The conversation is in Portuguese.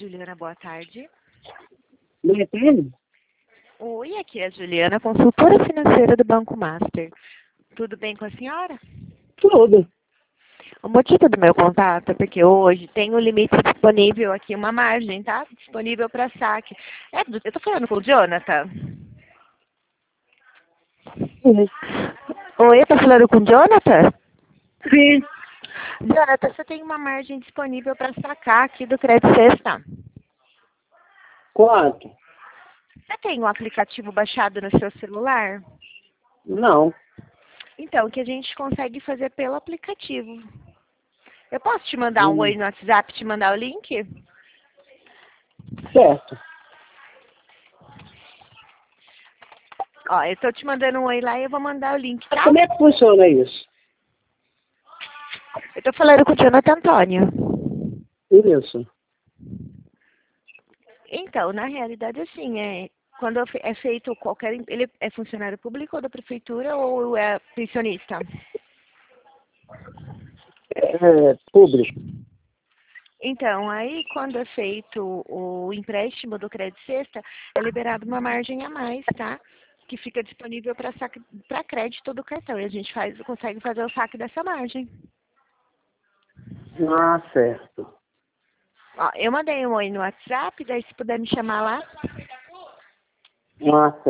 Juliana, boa tarde. Não entende? Oi, aqui é a Juliana, consultora financeira do Banco Master. Tudo bem com a senhora? Tudo. O motivo do meu contato é porque hoje tem um limite disponível aqui, uma margem, tá? Disponível para saque. Eu tô falando com o Jonathan? Sim. Oi, eu tô falando com o Jonathan? Sim. Jonathan, você tem uma margem disponível para sacar aqui do Crédito Sexta. Quanto? Você tem o aplicativo baixado no seu celular? Não. Então, o que a gente consegue fazer pelo aplicativo. Eu posso te mandar um oi Hum. no WhatsApp, te mandar o link? Certo. Ó, eu tô te mandando um oi lá e eu vou mandar o link, tá? Como é que funciona isso? Eu tô falando com o Jonathan Antônio. Isso. Então, na realidade, assim, quando é feito qualquer... Ele é funcionário público ou da prefeitura ou é pensionista? É público. Então, aí, quando é feito o empréstimo do Crédito Sexta, é liberado uma margem a mais, tá? Que fica disponível para crédito do cartão. E a gente consegue fazer o saque dessa margem. Ah, certo. Ó, eu mandei um oi no WhatsApp, daí se puder me chamar lá. Ah,